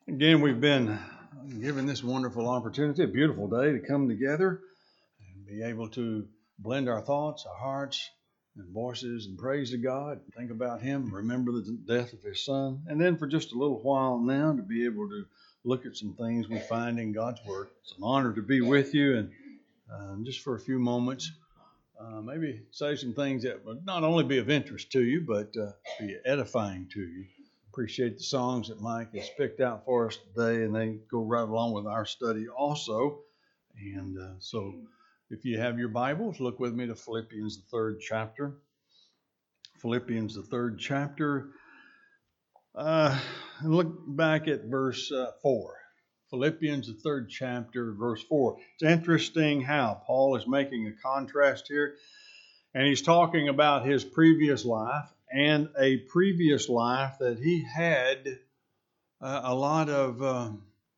Again, we've been given this wonderful opportunity, a beautiful day to come together and be able to blend our thoughts, our hearts, and voices and praise to God, think about Him, remember the death of His Son, and then for just a little while now to be able to look at some things we find in God's Word. It's an honor to be with you, and just for a few moments, maybe say some things that would not only be of interest to you, but be edifying to you. Appreciate the songs that Mike has picked out for us today, and they go right along with our study also. And so if you have your Bibles, look with me to Philippians, the third chapter. Philippians, the third chapter. And look back at verse 4. Philippians, the third chapter, verse 4. It's interesting how Paul is making a contrast here. And he's talking about his previous life and a previous life that he had a lot of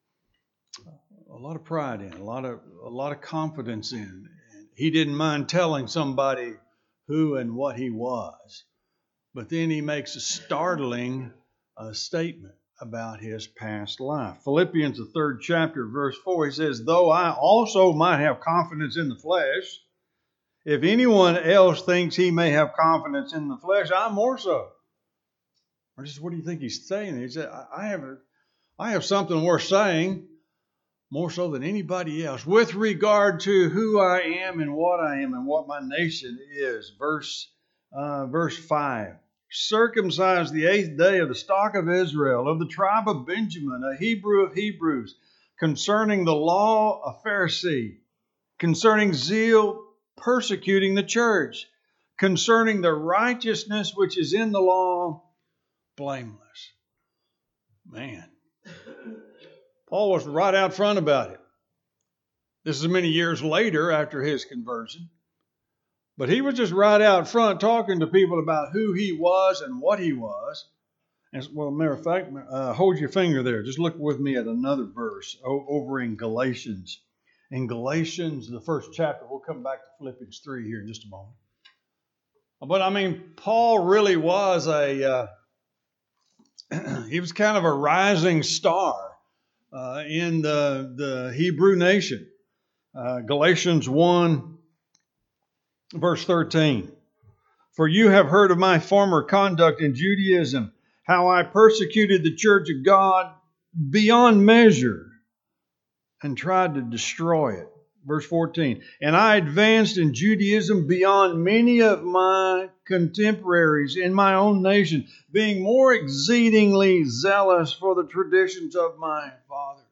pride in, a lot of confidence in. He didn't mind telling somebody who and what he was. But then he makes a startling statement about his past life. Philippians, the third chapter, verse 4, he says, "Though I also might have confidence in the flesh, if anyone else thinks he may have confidence in the flesh, I more so." Or just, what do you think he's saying? He said, I have something worth saying, more so than anybody else, with regard to who I am and what my nation is. Verse 5. "Circumcised the 8th day of the stock of Israel, of the tribe of Benjamin, a Hebrew of Hebrews, concerning the law, a Pharisee, concerning zeal, persecuting the church, concerning the righteousness which is in the law, blameless." Man, Paul was right out front about it. This is many years later after his conversion, but he was just right out front talking to people about who he was and what he was. And, well, matter of fact, hold your finger there. Just look with me at another verse over in Galatians. In Galatians, the first chapter, we'll come back to Philippians 3 here in just a moment. But I mean, Paul really was he was kind of a rising star in the Hebrew nation. Galatians 1, verse 13. "For you have heard of my former conduct in Judaism, how I persecuted the church of God beyond measure and tried to destroy it." Verse 14. "And I advanced in Judaism beyond many of my contemporaries in my own nation, being more exceedingly zealous for the traditions of my fathers."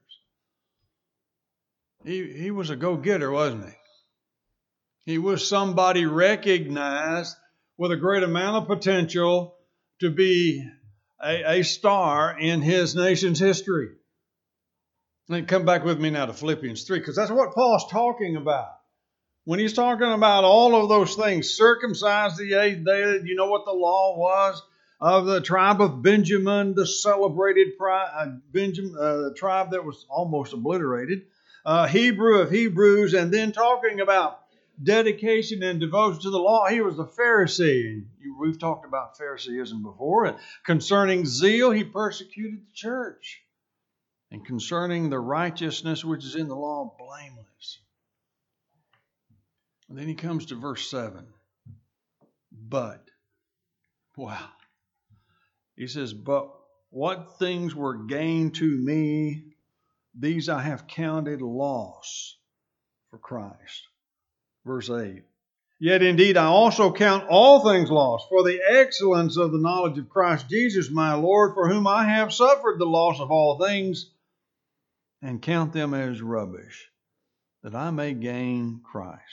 He was a go-getter, wasn't he? He was somebody recognized with a great amount of potential to be a star in his nation's history. And come back with me now to Philippians 3, because that's what Paul's talking about. When he's talking about all of those things, circumcised the 8th day, you know what the law was? Of the tribe of Benjamin, the celebrated tribe that was almost obliterated. Hebrew of Hebrews, and then talking about dedication and devotion to the law. He was a Pharisee. We've talked about Phariseeism before. And concerning zeal, he persecuted the church. And concerning the righteousness which is in the law, blameless. And then he comes to verse 7. But, wow. He says, "But what things were gained to me, these I have counted loss for Christ." Verse 8. "Yet indeed I also count all things lost for the excellence of the knowledge of Christ Jesus my Lord, for whom I have suffered the loss of all things, and count them as rubbish, that I may gain Christ."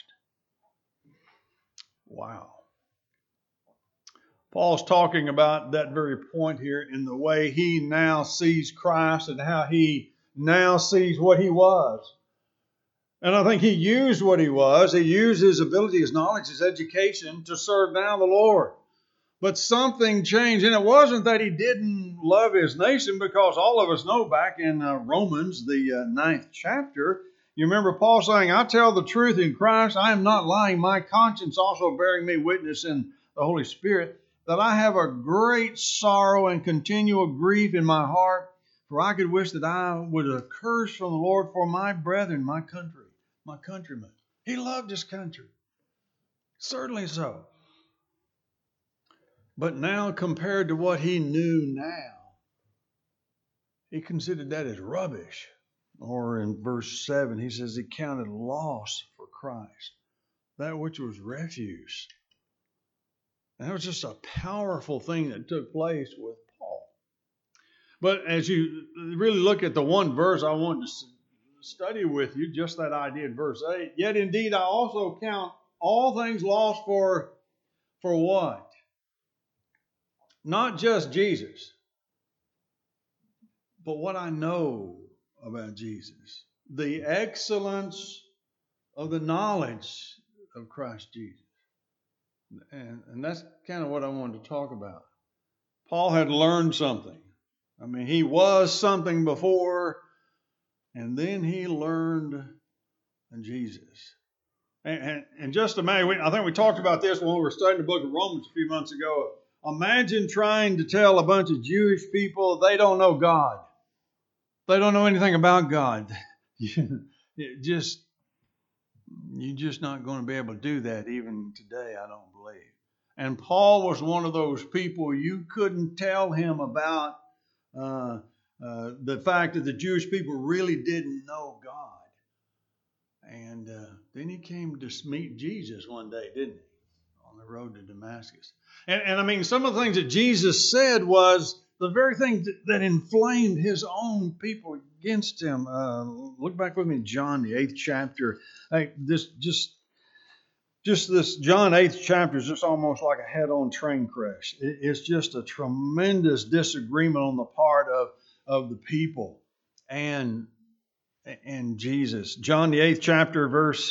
Wow. Paul's talking about that very point here in the way he now sees Christ and how he now sees what he was. And I think he used what he was. He used his ability, his knowledge, his education to serve now the Lord. But something changed, and it wasn't that he didn't love his nation, because all of us know back in Romans, the 9th chapter, you remember Paul saying, "I tell the truth in Christ, I am not lying, my conscience also bearing me witness in the Holy Spirit, that I have a great sorrow and continual grief in my heart, For I could wish that I would have cursed from the Lord for my brethren, my country, my countrymen. He loved his country. Certainly so. But now, compared to what he knew now, he considered that as rubbish. Or in verse 7, he says he counted loss for Christ, that which was refuse. And that was just a powerful thing that took place with Paul. But as you really look at the one verse I wanted to study with you, just that idea in verse 8, yet indeed I also count all things lost for what? Not just Jesus, but what I know about Jesus. The excellence of the knowledge of Christ Jesus. And that's kind of what I wanted to talk about. Paul had learned something. I mean, he was something before, and then he learned Jesus. And just imagine, I think we talked about this when we were studying the book of Romans a few months ago. Imagine trying to tell a bunch of Jewish people they don't know God. They don't know anything about God. You're just not going to be able to do that even today, I don't believe. And Paul was one of those people you couldn't tell him about the fact that the Jewish people really didn't know God. And then he came to meet Jesus one day, didn't he? On the road to Damascus. And I mean, some of the things that Jesus said was the very thing that inflamed his own people against him. Look back with me, John, the 8th chapter. Hey, this John 8th chapter is just almost like a head-on train crash. It's just a tremendous disagreement on the part of the people and Jesus. John the 8th chapter, verse.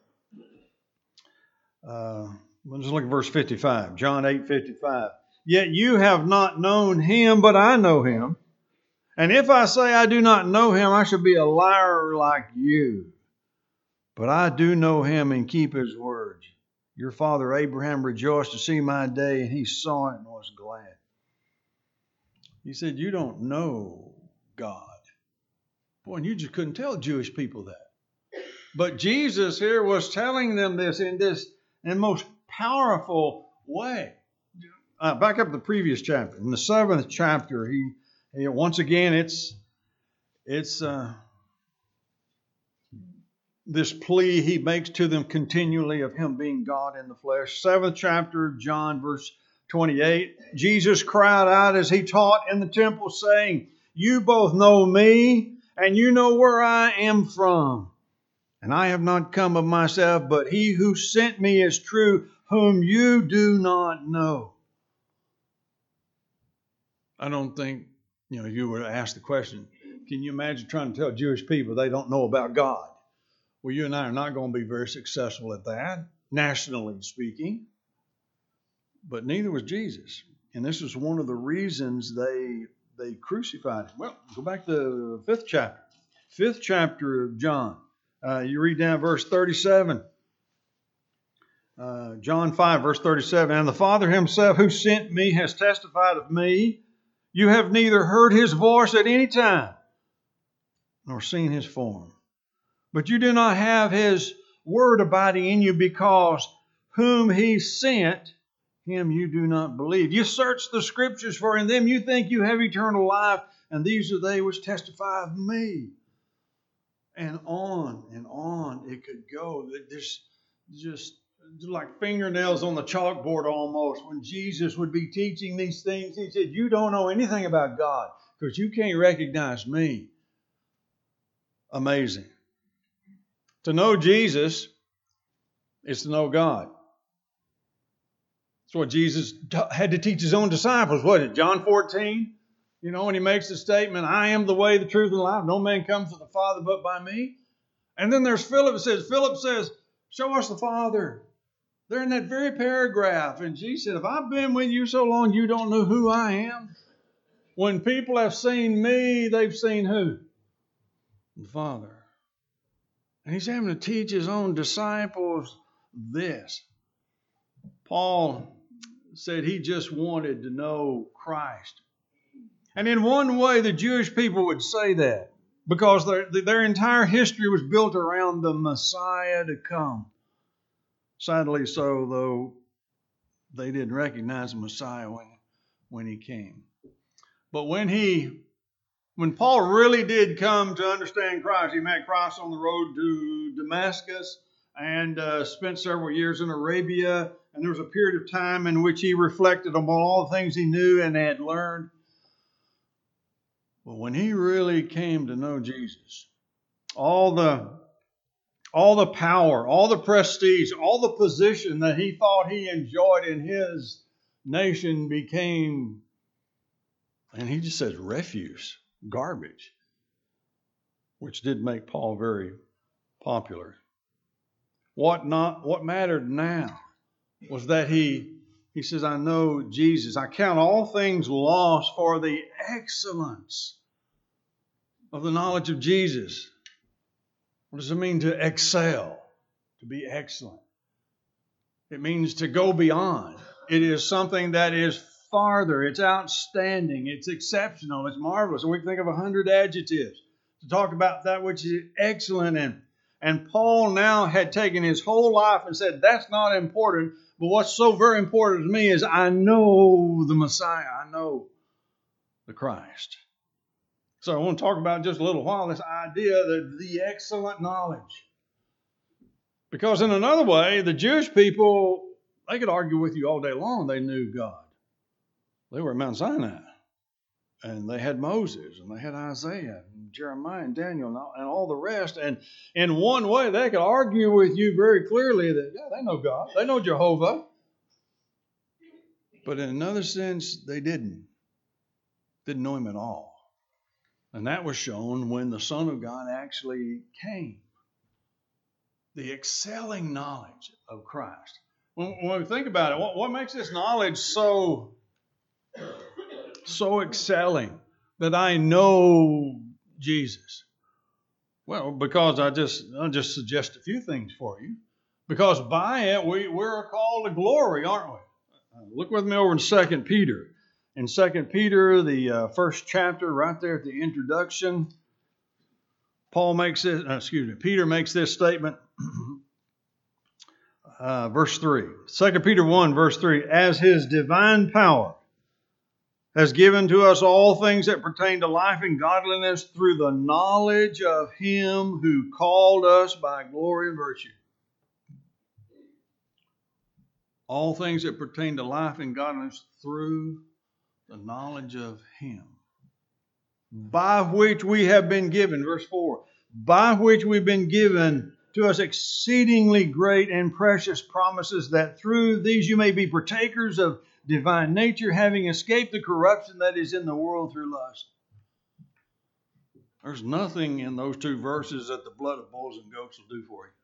We'll just look at verse 55. John 8:55. Yet you have not known him, but I know him. And if I say I do not know him, I shall be a liar like you. But I do know him and keep his words. Your father Abraham rejoiced to see my day, and he saw it and was glad. He said, you don't know God. Boy, and you just couldn't tell Jewish people that. But Jesus here was telling them this in most powerful way. Back up to the previous chapter. In the 7th chapter, he once again, it's this plea he makes to them continually of him being God in the flesh. 7th chapter, John, verse 28. Jesus cried out as he taught in the temple, saying, you both know me, and you know where I am from. And I have not come of myself, but he who sent me is true, whom you do not know. I don't think, if you were to ask the question, can you imagine trying to tell Jewish people they don't know about God? Well, you and I are not going to be very successful at that, nationally speaking. But neither was Jesus. And this was one of the reasons they crucified him. Well, go back to the 5th chapter. 5th chapter of John. You read down verse 37. John 5, verse 37. And the Father himself who sent me has testified of me. You have neither heard his voice at any time, nor seen his form. But you do not have his word abiding in you, because whom he sent, him you do not believe. You search the scriptures, for in them you think you have eternal life, and these are they which testify of me. And on it could go. There's just like fingernails on the chalkboard almost. When Jesus would be teaching these things, he said, you don't know anything about God because you can't recognize me. Amazing. To know Jesus is to know God. That's what Jesus had to teach his own disciples. What is it, John 14? When he makes the statement, I am the way, the truth, and the life. No man comes to the Father but by me. And then there's Philip. Philip says, show us the Father. They're in that very paragraph. And Jesus said, if I've been with you so long, you don't know who I am. When people have seen me, they've seen who? The Father. And he's having to teach his own disciples this. Paul said he just wanted to know Christ. And in one way, the Jewish people would say that because their entire history was built around the Messiah to come. Sadly so, though, they didn't recognize the Messiah when he came. But when Paul really did come to understand Christ, he met Christ on the road to Damascus and spent several years in Arabia. And there was a period of time in which he reflected on all the things he knew and had learned. But when he really came to know Jesus, all the power, all the prestige, all the position that he thought he enjoyed in his nation became, and he just says, refuse, garbage, which did make Paul very popular. What mattered now was that he says, I know Jesus. I count all things lost for the excellence of the knowledge of Jesus. What does it mean to excel? To be excellent. It means to go beyond. It is something that is farther. It's outstanding. It's exceptional. It's marvelous. And we can think of 100 adjectives to talk about that which is excellent. And Paul now had taken his whole life and said, that's not important. But what's so very important to me is I know the Messiah. I know the Christ. So I want to talk about just a little while this idea that the excellent knowledge. Because in another way, the Jewish people, they could argue with you all day long they knew God. They were at Mount Sinai. And they had Moses, and they had Isaiah, and Jeremiah, and Daniel, and all the rest. And in one way, they could argue with you very clearly that, yeah, they know God. They know Jehovah. But in another sense, they didn't know Him at all. And that was shown when the Son of God actually came. The excelling knowledge of Christ. When we think about it, what makes this knowledge so excelling that I know Jesus? Well, because I'll just suggest a few things for you. Because by it, we're called to glory, aren't we? Look with me over in 2 Peter. In 2 Peter, the first chapter, right there at the introduction, Peter makes this statement. Verse 3. 2 Peter 1, verse 3. As His divine power has given to us all things that pertain to life and godliness through the knowledge of Him who called us by glory and virtue. All things that pertain to life and godliness through the knowledge of Him. By which we have been given, verse 4, by which we've been given to us exceedingly great and precious promises, that through these you may be partakers of divine nature, having escaped the corruption that is in the world through lust. There's nothing in those two verses that the blood of bulls and goats will do for you.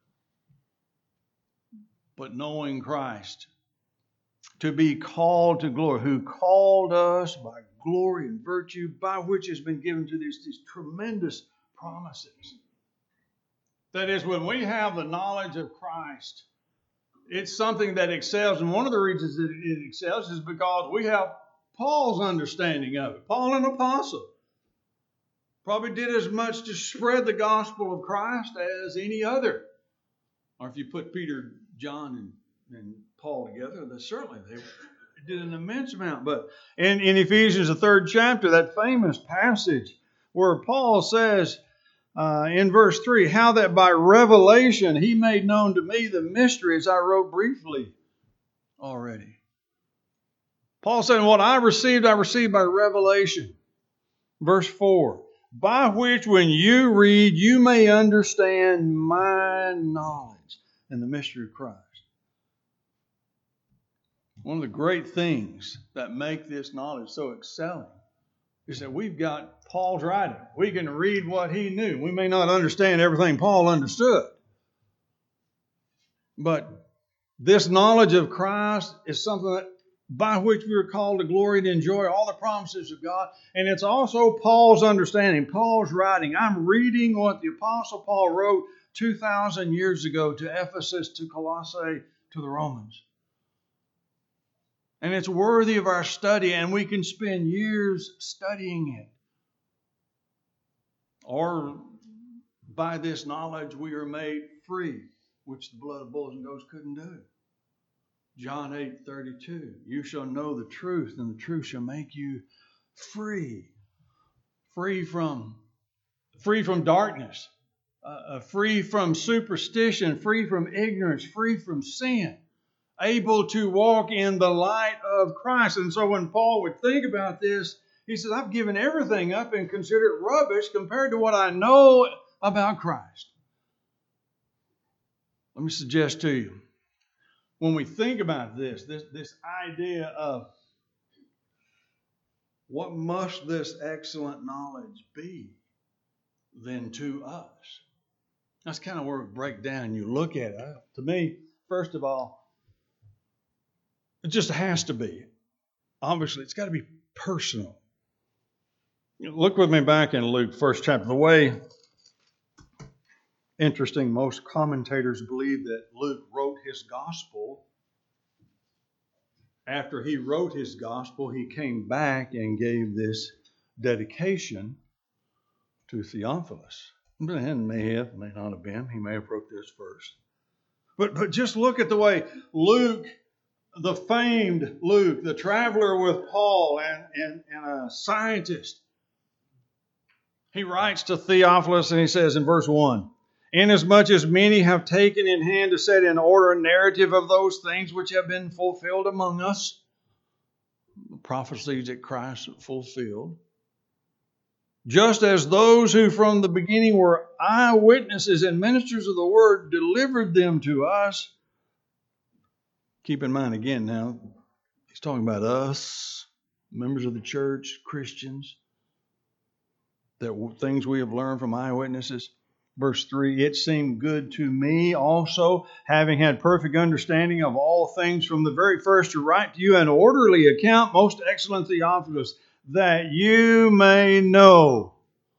But knowing Christ, to be called to glory, who called us by glory and virtue, by which has been given to these tremendous promises. That is, when we have the knowledge of Christ, it's something that excels. And one of the reasons that it excels is because we have Paul's understanding of it. Paul, an apostle, probably did as much to spread the gospel of Christ as any other. Or if you put Peter, John, and Paul together, certainly they did an immense amount. But in Ephesians, the 3rd chapter, that famous passage where Paul says, in verse 3, how that by revelation He made known to me the mysteries I wrote briefly already. Paul said, what I received by revelation. Verse 4, by which when you read, you may understand my knowledge and the mystery of Christ. One of the great things that make this knowledge so excelling is that we've got Paul's writing. We can read what he knew. We may not understand everything Paul understood. But this knowledge of Christ is something that by which we are called to glory and enjoy all the promises of God. And it's also Paul's understanding, Paul's writing. I'm reading what the Apostle Paul wrote 2,000 years ago to Ephesus, to Colossae, to the Romans. And it's worthy of our study, and we can spend years studying it. Or by this knowledge we are made free, which the blood of bulls and goats couldn't do. John 8:32, you shall know the truth, and the truth shall make you free. Free from darkness, free from superstition, free from ignorance, free from sin, able to walk in the light of Christ. And so when Paul would think about this, he says, I've given everything up and consider it rubbish compared to what I know about Christ. Let me suggest to you, when we think about this idea of what must this excellent knowledge be then to us? That's kind of where we break down. You look at it. To me, first of all, it just has to be. Obviously, it's got to be personal. Look with me back in Luke, first chapter. The way, interesting, most commentators believe that Luke wrote his gospel. After he wrote his gospel, he came back and gave this dedication to Theophilus. And may not have been. He may have wrote this first. But just look at the way Luke, the famed Luke, the traveler with Paul and a scientist, he writes to Theophilus and he says in verse 1, inasmuch as many have taken in hand to set in order a narrative of those things which have been fulfilled among us, the prophecies that Christ fulfilled, just as those who from the beginning were eyewitnesses and ministers of the word delivered them to us. Keep in mind again now, he's talking about us, members of the church, Christians, that things we have learned from eyewitnesses. Verse 3, it seemed good to me also, having had perfect understanding of all things from the very first, to write to you an orderly account, most excellent Theophilus, that you may know.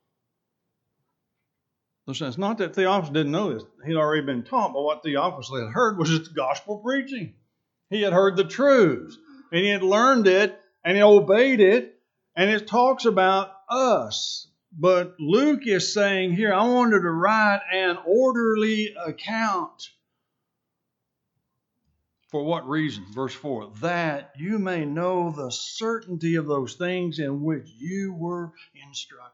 Listen, it's not that Theophilus didn't know this. He'd already been taught, but what Theophilus had heard was just gospel preaching. He had heard the truths, and he had learned it, and he obeyed it, and it talks about us. But Luke is saying here, I wanted to write an orderly account. For what reason? Verse 4, that you may know the certainty of those things in which you were instructed.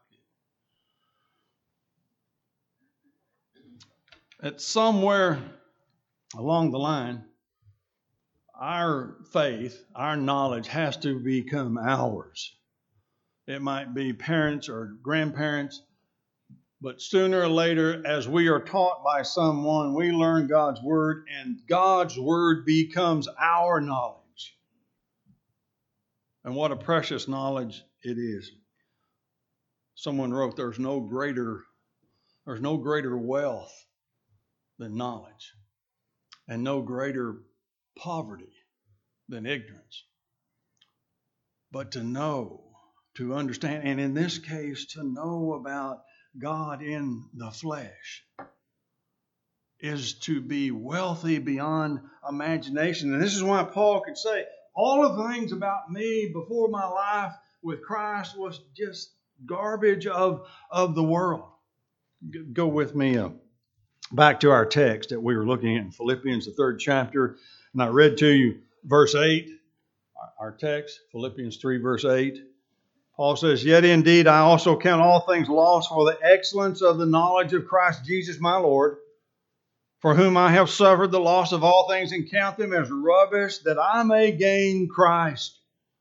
At somewhere along the line, our faith, our knowledge has to become ours. It might be parents or grandparents, but sooner or later, as we are taught by someone, we learn God's Word, and God's Word becomes our knowledge. And what a precious knowledge it is. Someone wrote, there's no greater wealth than knowledge, and no greater poverty than ignorance. But to know, to understand, and in this case, to know about God in the flesh, is to be wealthy beyond imagination. And this is why Paul could say, all of the things about me before my life with Christ was just garbage of the world. Go with me back to our text that we were looking at in Philippians, the 3rd chapter. And I read to you verse 8, our text, Philippians 3, verse 8. Paul says, yet indeed I also count all things lost for the excellence of the knowledge of Christ Jesus my Lord, for whom I have suffered the loss of all things, and count them as rubbish, that I may gain Christ.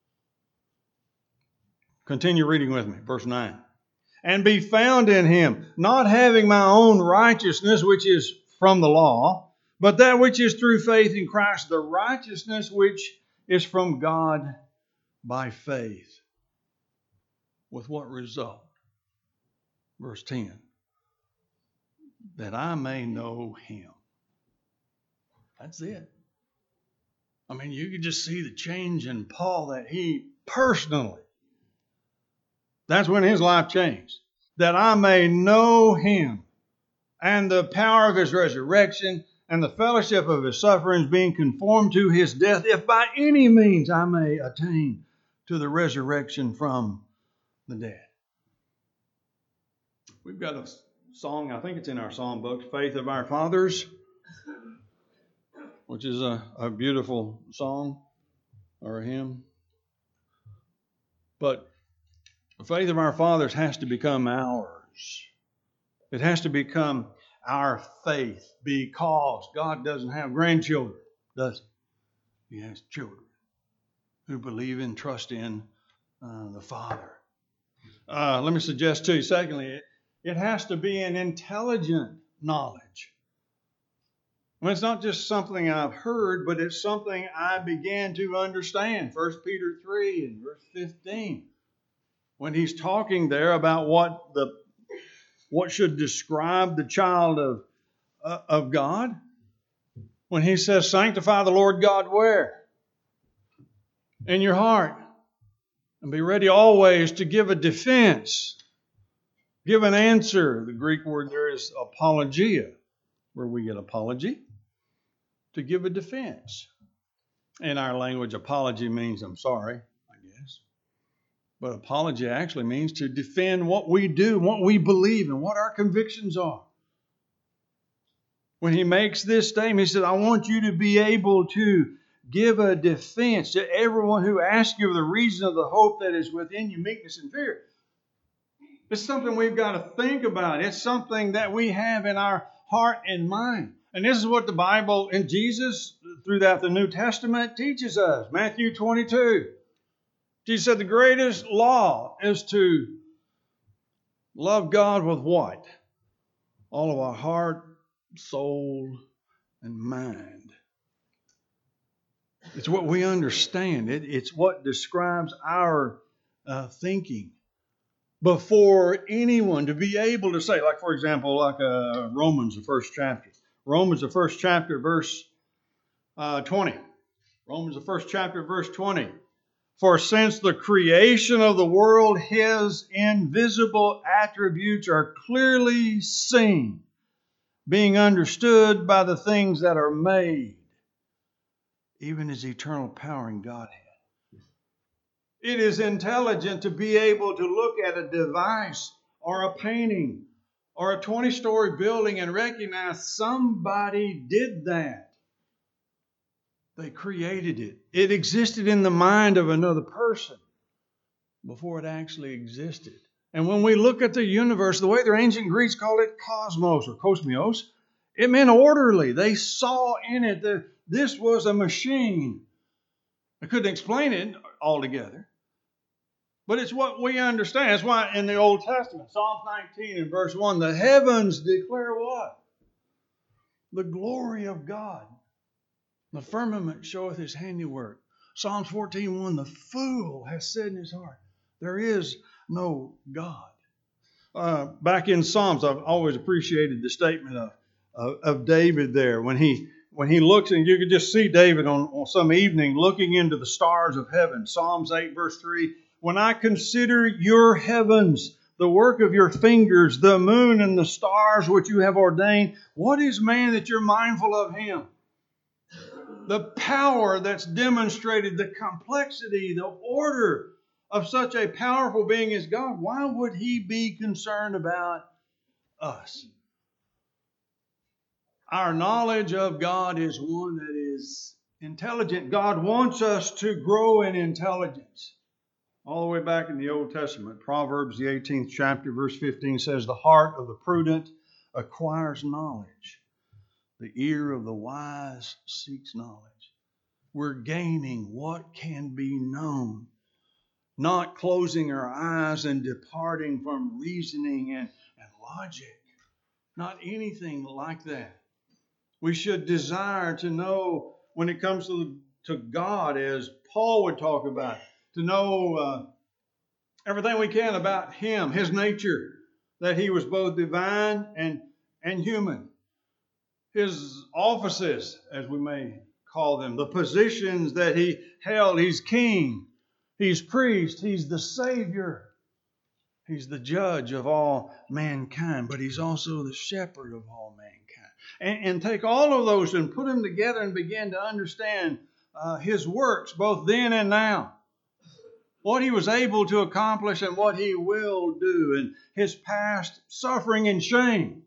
Continue reading with me, verse 9. And be found in him, not having my own righteousness, which is from the law, but that which is through faith in Christ, the righteousness which is from God by faith. With what result? Verse 10. That I may know him. That's it. I mean, you could just see the change in Paul, that he personally, that's when his life changed. That I may know him and the power of his resurrection and the fellowship of his sufferings, being conformed to his death, if by any means I may attain to the resurrection from the dead. We've got a song, I think it's in our psalm book, Faith of Our Fathers, which is a beautiful song or a hymn. But the faith of our fathers has to become ours. It has to become our faith, because God doesn't have grandchildren, does he? He has children who believe and trust in the Father. Let me suggest to you, secondly, it has to be an intelligent knowledge. Well, it's not just something I've heard, but it's something I began to understand. 1 Peter 3 and verse 15. When he's talking there about what should describe the child of God. When he says, sanctify the Lord God where? In your heart. And be ready always to give a defense. Give an answer. The Greek word there is apologia, where we get apology. To give a defense. In our language, apology means I'm sorry, I guess. But apology actually means to defend what we do, what we believe, and what our convictions are. When he makes this statement, he said, I want you to be able to give a defense to everyone who asks you the reason of the hope that is within you, meekness and fear. It's something we've got to think about. It's something that we have in our heart and mind. And this is what the Bible and Jesus, throughout the New Testament, teaches us. Matthew 22. Jesus said the greatest law is to love God with what? All of our heart, soul, and mind. It's what we understand. It's what describes our thinking. Before anyone to be able to say, like for example, like Romans, the first chapter. Romans, the first chapter, verse 20. Romans, the first chapter, verse 20. For since the creation of the world, his invisible attributes are clearly seen, being understood by the things that are made, even his eternal power and Godhead. It is intelligent to be able to look at a device or a painting or a 20-story building and recognize somebody did that. They created it. It existed in the mind of another person before it actually existed. And when we look at the universe, the way the ancient Greeks called it cosmos or kosmos, it meant orderly. They saw in it that this was a machine. I couldn't explain it altogether. But it's what we understand. That's why in the Old Testament, Psalm 19 and verse 1, the heavens declare what? The glory of God. The firmament showeth his handiwork. Psalms 14:1, the fool has said in his heart, there is no God. Back in Psalms, I've always appreciated the statement of David there. When he looks, and you could just see David on some evening looking into the stars of heaven. Psalms 8 verse 3, when I consider your heavens, the work of your fingers, the moon and the stars which you have ordained, what is man that you're mindful of him? The power that's demonstrated, the complexity, the order of such a powerful being as God. Why would he be concerned about us? Our knowledge of God is one that is intelligent. God wants us to grow in intelligence. All the way back in the Old Testament, Proverbs, the 18th chapter, verse 15 says, the heart of the prudent acquires knowledge. The ear of the wise seeks knowledge. We're gaining what can be known, not closing our eyes and departing from reasoning and logic. Not anything like that. We should desire to know when it comes to God, as Paul would talk about, to know everything we can about him, his nature, that he was both divine and human. His offices, as we may call them, the positions that he held. He's king, he's priest, he's the Savior, he's the judge of all mankind, but he's also the shepherd of all mankind. and take all of those and put them together and begin to understand His works, both then and now. What He was able to accomplish and what He will do, and His past suffering and shame,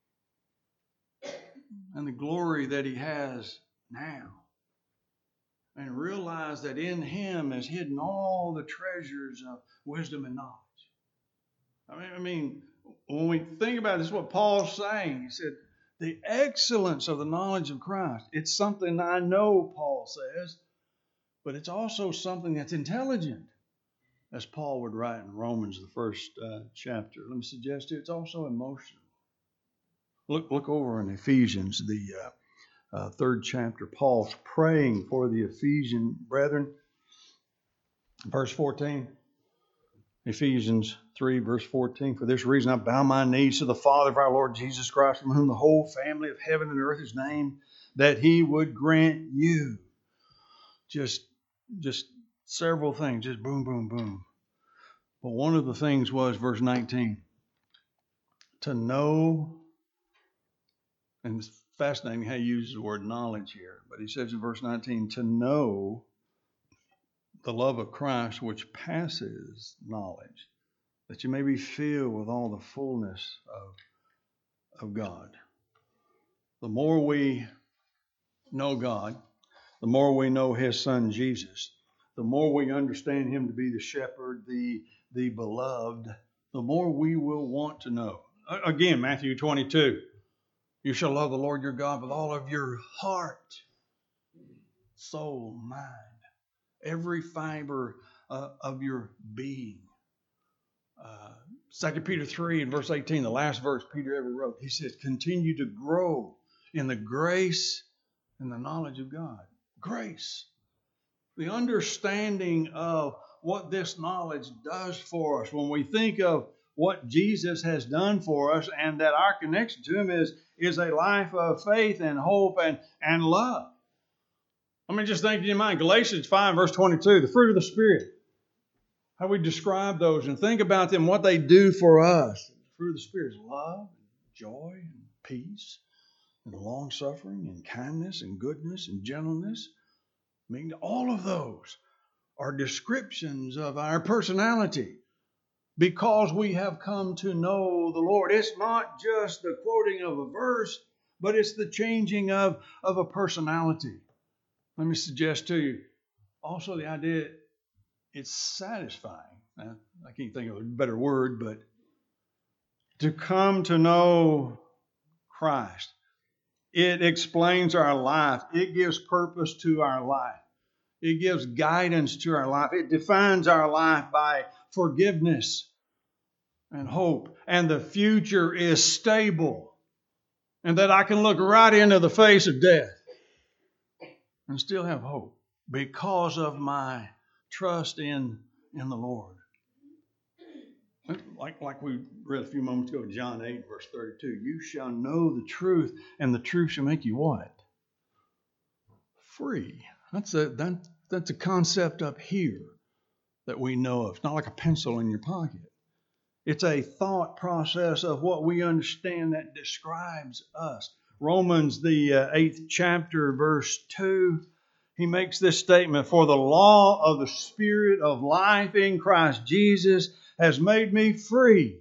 and the glory that He has now. And realize that in Him is hidden all the treasures of wisdom and knowledge. I mean, when we think about it, this is what Paul's saying. He said, the excellence of the knowledge of Christ. It's something I know, Paul says, but it's also something that's intelligent, as Paul would write in Romans, the first chapter. Let me suggest to you, it's also emotional. Look over in Ephesians, the third chapter. Paul's praying for the Ephesian brethren. Verse 14. Ephesians 3, verse 14. For this reason I bow my knees to the Father of our Lord Jesus Christ, from whom the whole family of heaven and earth is named, that He would grant you. Just several things. Just boom, boom, boom. But one of the things was verse 19. To know, and it's fascinating how he uses the word knowledge here. But he says in verse 19, to know the love of Christ which passes knowledge, that you may be filled with all the fullness of God. The more we know God, the more we know His Son Jesus, the more we understand Him to be the shepherd, the beloved, the more we will want to know. Again, Matthew 22. You shall love the Lord your God with all of your heart, soul, mind, every fiber of your being. 2 Peter 3 and verse 18, the last verse Peter ever wrote, he says, continue to grow in the grace and the knowledge of God. Grace. The understanding of what this knowledge does for us. When we think of what Jesus has done for us and that our connection to Him is a life of faith and hope and love. I mean, just think in your mind, Galatians 5, verse 22, the fruit of the Spirit. How we describe those and think about them, what they do for us. The fruit of the Spirit is love, joy, and peace, and long-suffering, and kindness, and goodness, and gentleness. I mean, all of those are descriptions of our personality because we have come to know the Lord. It's not just the quoting of a verse, but it's the changing of a personality. Let me suggest to you also the idea it's satisfying. Now, I can't think of a better word, but to come to know Christ, it explains our life. It gives purpose to our life. It gives guidance to our life. It defines our life by forgiveness and hope. And the future is stable. And that I can look right into the face of death and still have hope because of my trust in the Lord. Like we read a few moments ago, John 8, verse 32. You shall know the truth, and the truth shall make you what? Free. That's a concept up here that we know of. It's not like a pencil in your pocket. It's a thought process of what we understand that describes us. Romans, the 8th chapter, verse 2, he makes this statement, for the law of the Spirit of life in Christ Jesus has made me free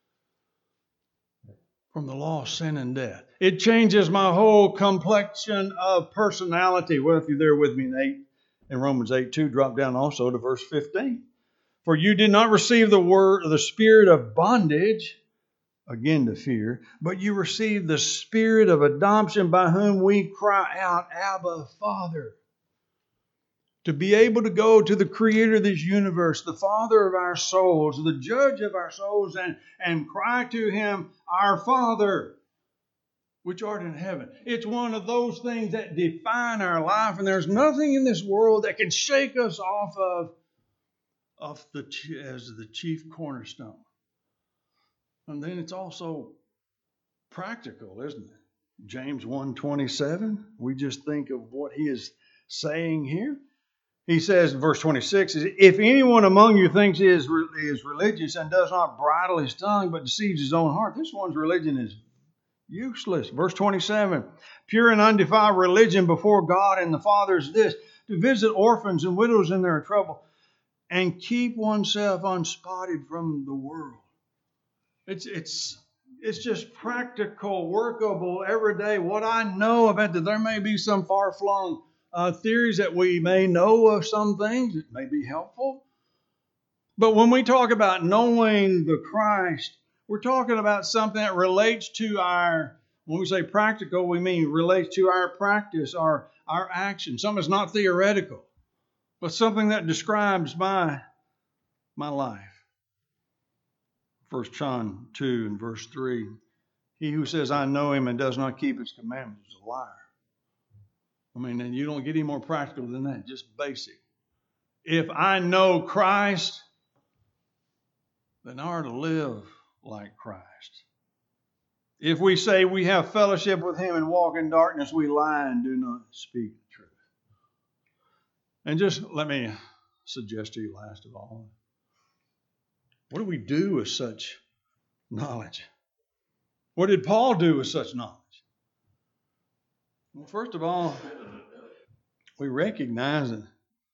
from the law of sin and death. It changes my whole complexion of personality. Well, if you're there with me in Romans 8:2, drop down also to verse 15. For you did not receive the spirit of bondage, again to fear, but you received the spirit of adoption by whom we cry out, Abba, Father. To be able to go to the Creator of this universe, the Father of our souls, the Judge of our souls, and cry to Him, our Father, which art in heaven. It's one of those things that define our life, and there's nothing in this world that can shake us off as the chief cornerstone. And then it's also practical, isn't it? James 1:27, we just think of what he is saying here. He says in verse 26, if anyone among you thinks he is religious and does not bridle his tongue but deceives his own heart, this one's religion is Useless. Verse 27, pure and undefiled religion before God and the Father is this, to visit orphans and widows in their trouble and keep oneself unspotted from the world. It's just practical, workable, everyday. What I know about that, there may be some far-flung theories that we may know of some things. It may be helpful. But when we talk about knowing the Christ, we're talking about something that relates to when we say practical, we mean relates to our practice, our action. Something that's not theoretical, but something that describes my life. 1 John 2 and verse 3, he who says, I know him and does not keep his commandments is a liar. I mean, and you don't get any more practical than that, just basic. If I know Christ, then I are to live like Christ. If we say we have fellowship with him and walk in darkness, we lie and do not speak the truth. And just let me suggest to you last of all, what do we do with such knowledge? What did Paul do with such knowledge? Well, first of all, we recognize that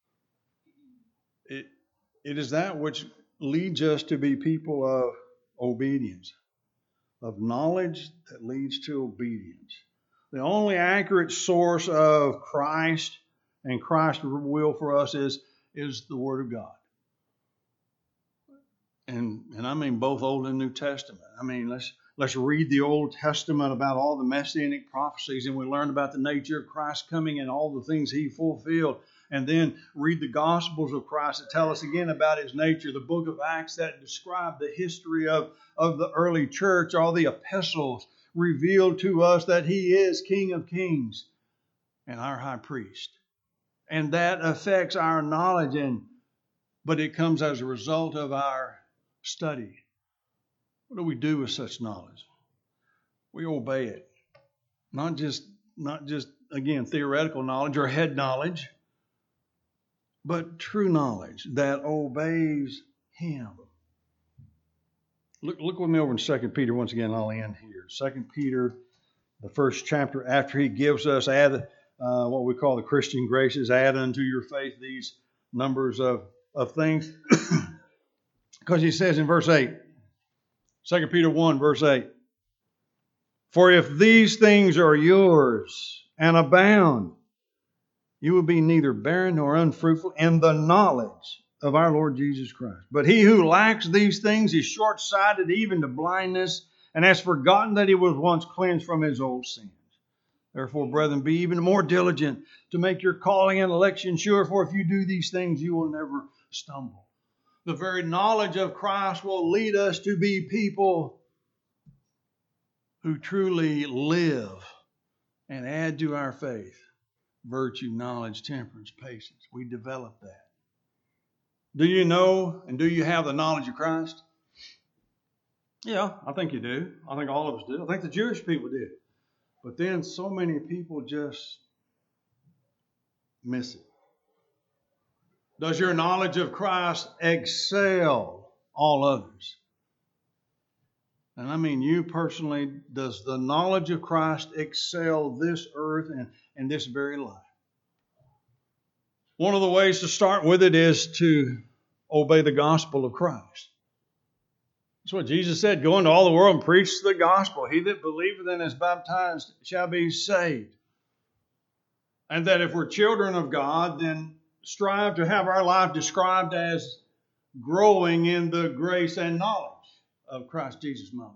it is that which leads us to be people of obedience, of knowledge that leads to obedience. The only accurate source of Christ and Christ's will for us is the Word of God. And I mean both Old and New Testament. I mean, let's read the Old Testament about all the messianic prophecies, and we learn about the nature of Christ coming and all the things he fulfilled. And then read the Gospels of Christ that tell us again about his nature. The book of Acts that describe the history of the early church. All the epistles reveal to us that he is King of Kings and our high priest. And that affects our knowledge, but it comes as a result of our study. What do we do with such knowledge? We obey it. Not just again, theoretical knowledge or head knowledge, but true knowledge that obeys him. Look with me over in 2 Peter once again. I'll end here. 2 Peter, the first chapter, after he gives us what we call the Christian graces, add unto your faith these numbers of things. Because he says in verse 8, 2 Peter 1, verse 8, for if these things are yours and abound, you will be neither barren nor unfruitful in the knowledge of our Lord Jesus Christ. But he who lacks these things is short-sighted even to blindness, and has forgotten that he was once cleansed from his old sins. Therefore, brethren, be even more diligent to make your calling and election sure, for if you do these things, you will never stumble. The very knowledge of Christ will lead us to be people who truly live and add to our faith virtue, knowledge, temperance, patience. We develop that. Do you know and do you have the knowledge of Christ? Yeah, I think you do. I think all of us do. I think the Jewish people did. But then so many people just miss it. Does your knowledge of Christ excel all others? And I mean you personally, does the knowledge of Christ excel this earth and this very life? One of the ways to start with it is to obey the gospel of Christ. That's what Jesus said, go into all the world and preach the gospel. He that believeth and is baptized shall be saved. And that if we're children of God, then strive to have our life described as growing in the grace and knowledge of Christ Jesus my Lord.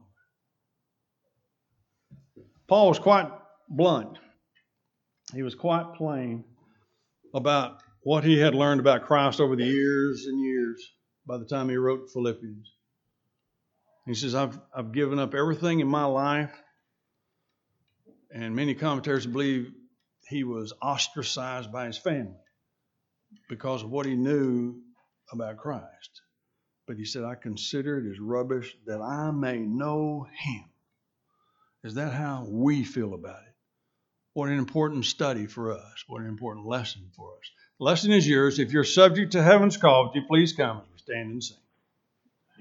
Paul was quite blunt. He was quite plain about what he had learned about Christ over the years and years by the time he wrote Philippians. He says, I've given up everything in my life, and many commentators believe he was ostracized by his family because of what he knew about Christ. But he said, I consider it as rubbish that I may know him. Is that how we feel about it? What an important study for us. What an important lesson for us. The lesson is yours. If you're subject to heaven's call, would you please come as we stand and sing.